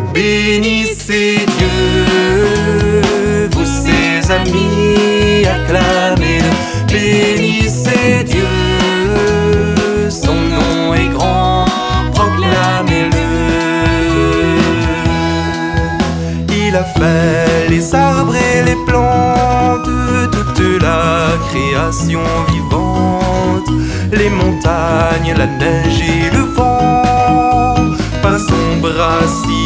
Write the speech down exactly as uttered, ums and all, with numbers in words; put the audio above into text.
Bénissez Dieu, vous ses amis, acclamez-le. Bénissez Dieu, son nom est grand, proclamez-le. Il a fait les arbres et les plantes, toute la création vivante, les montagnes, la neige et le vent. Par son bras si